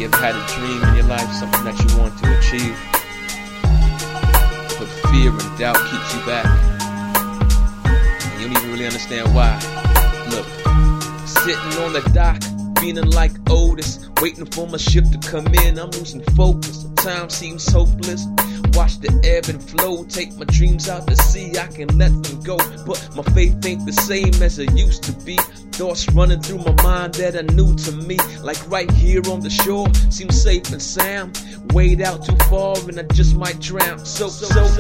ever had a dream in your life, something that you want to achieve, but fear and doubt keeps you back, and you don't even really understand why? Look, sitting on the dock, feeling like Otis, waiting for my ship to come in, I'm losing focus, time seems hopeless. Watch the ebb and flow, take my dreams out to sea, I can let them go, but my faith ain't the same as it used to be. Thoughts running through my mind that are new to me, like right here on the shore, seems safe and sound. Wade out too far and I just might drown. So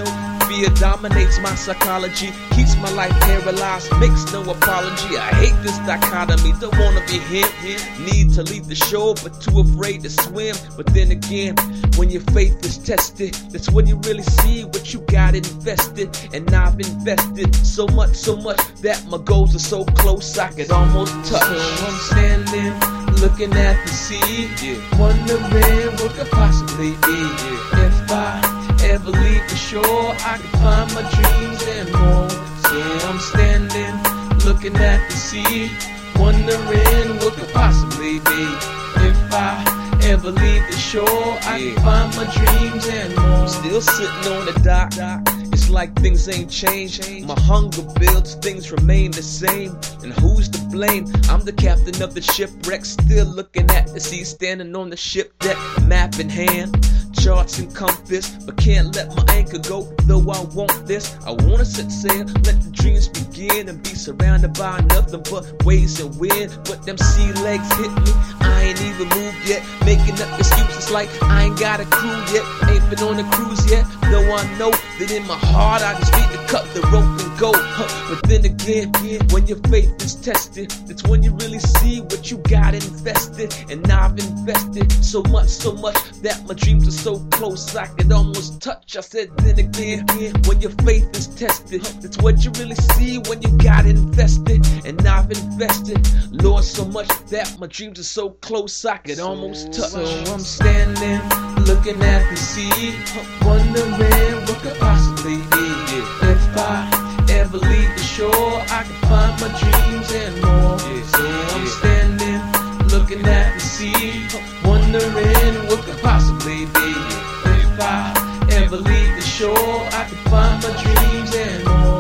fear dominates my psychology, keeps my life paralyzed, makes no apology. I hate this dichotomy, don't wanna be him. Need to leave the shore, but too afraid to swim. But then again, when your faith is tested, that's when you really see what you got invested. And I've invested so much that my goals are so close I could almost touch. So I'm standing, looking at the sea, wondering what could possibly be. If I ever leave the shore, I can find my dreams and more. So I'm standing, looking at the sea, wondering what could possibly be. If I ever leave the shore, I can find my dreams and more. Still sitting on the dock, it's like things ain't changed. My hunger builds, things remain the same. And who's to blame? I'm the captain of the shipwreck, still looking at the sea, standing on the ship deck, map in hand, charts and compass, but can't let my anchor go, though I want this. I wanna set sail, let the dreams begin, and be surrounded by nothing but waves and wind. But them sea legs hit me, I ain't even moved yet, making up excuses like I ain't got a crew yet, ain't been on a cruise yet, though I know that in my heart I just need to cut the rope and go. But then again, when your faith is tested, that's when you really see what you got invested. And I've invested so much that my dreams are so close I could almost touch. I said then again, when your faith is tested, that's what you really see when you got invested. And I've invested, Lord, so much that my dreams are so close I could almost touch. So I'm standing, looking at the sea, wondering what could possibly be. If I ever leave the shore, I can find my dreams and more. So I'm standing, looking at the sea, wondering what could possibly be. If I ever leave the shore, I can find my dreams and more.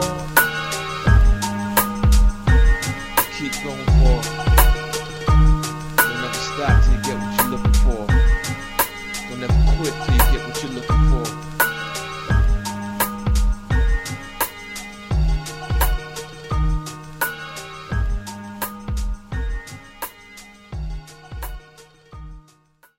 Keep going forward. Don't ever stop till you get what you